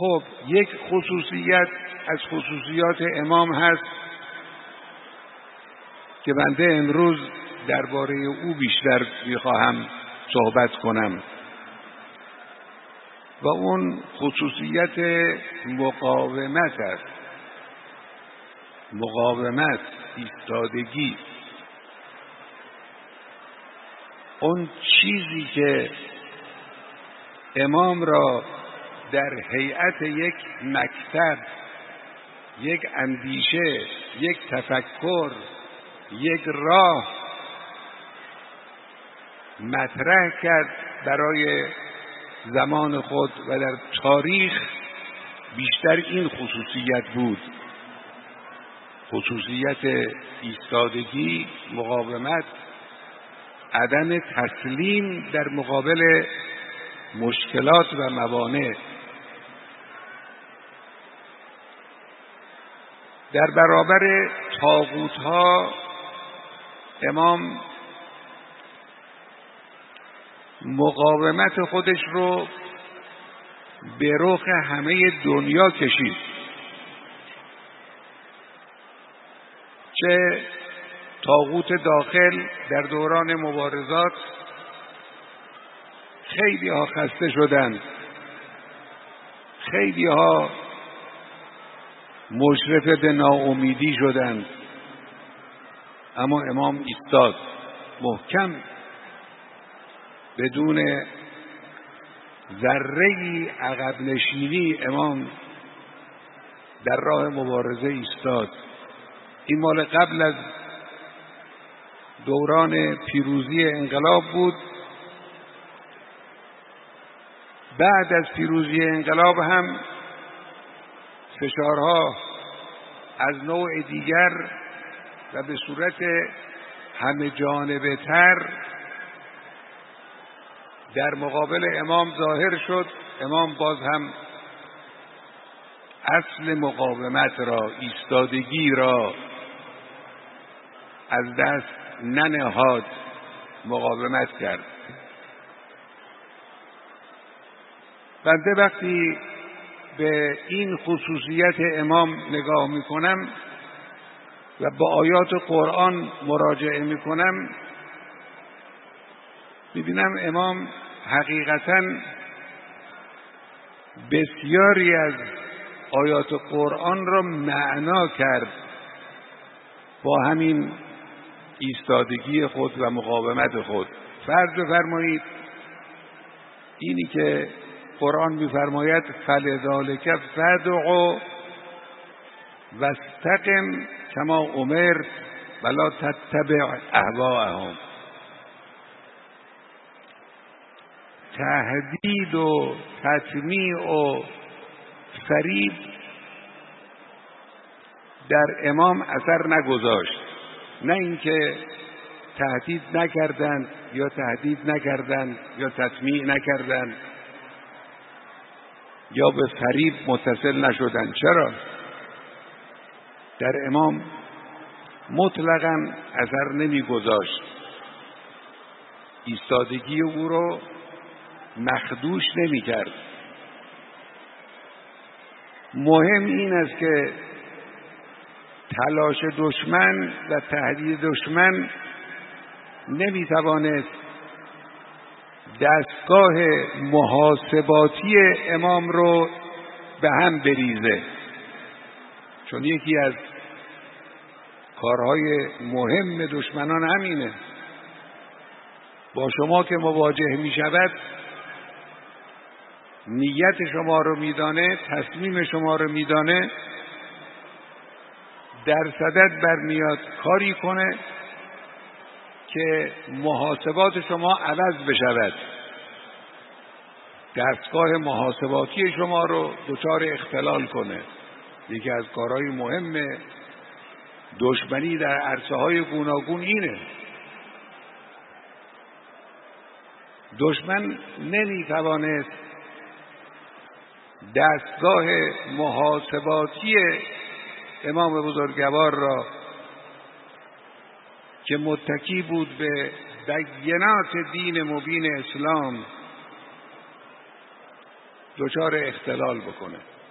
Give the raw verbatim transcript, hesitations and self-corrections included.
خب یک خصوصیت از خصوصیات امام هست که بنده امروز درباره او بیشتر میخواهم صحبت کنم و اون خصوصیت مقاومت است. مقاومت، ایستادگی، اون چیزی که امام را در هیئت یک مکتب، یک اندیشه، یک تفکر، یک راه مطرح کرد برای زمان خود و در تاریخ بیشتر این خصوصیت بود، خصوصیت ایستادگی، مقاومت، عدم تسلیم در مقابل مشکلات و موانع. در برابر طاغوت‌ها امام مقاومت خودش رو به رخ همه دنیا کشید، چه طاغوت داخل در دوران مبارزات خیلی ها خسته شدند، خیلی ها مشرف به ناامیدی شدند، اما امام ایستاد محکم، بدون ذره‌ای عقب نشینی امام در راه مبارزه ایستاد. این مال قبل از دوران پیروزی انقلاب بود. بعد از پیروزی انقلاب هم فشارها از نوع دیگر و به صورت همه جانبه تر در مقابل امام ظاهر شد. امام باز هم اصل مقاومت را، ایستادگی را از دست ننهاد، مقاومت کرد. بنده وقتی به این خصوصیت امام نگاه میکنم و با آیات قرآن مراجعه میکنم، میبینم امام حقیقتاً بسیاری از آیات قرآن را معنا کرد با همین ایستادگی خود و مقاومت خود. فرض بفرمایید اینی که قرآن می‌فرماید فلذالک فادع واستقم کما امرت ولا تتبع اهواءهم، تهدید و تطمیع و فریب در امام اثر نگذاشت. نه اینکه تهدید نکردند یا تهدید نکردند یا تطمیع نکردند یا به فریب متصل نشدند. چرا؟ در امام مطلقاً اثر نمیگذاشت، ایستادگی او رو مخدوش نمی کرد. مهم این است که تلاش دشمن و تهدید دشمن نمی توانست دستگاه محاسباتی امام رو به هم بریزه، چون یکی از کارهای مهم دشمنان همینه. با شما که مواجه می شود نیت شما رو میدانه، تصمیم شما رو میدانه، در صدد برمیاد کاری کنه که محاسبات شما عوض بشود، دستگاه محاسباتی شما رو دچار اختلال کنه. یکی از کارهای مهم دشمنی در عرصه‌های گوناگون اینه. دشمن نمیتوانست دستگاه محاسباتی امام بزرگوار را که متکی بود به بینات دین مبین اسلام دچار اختلال بکنه.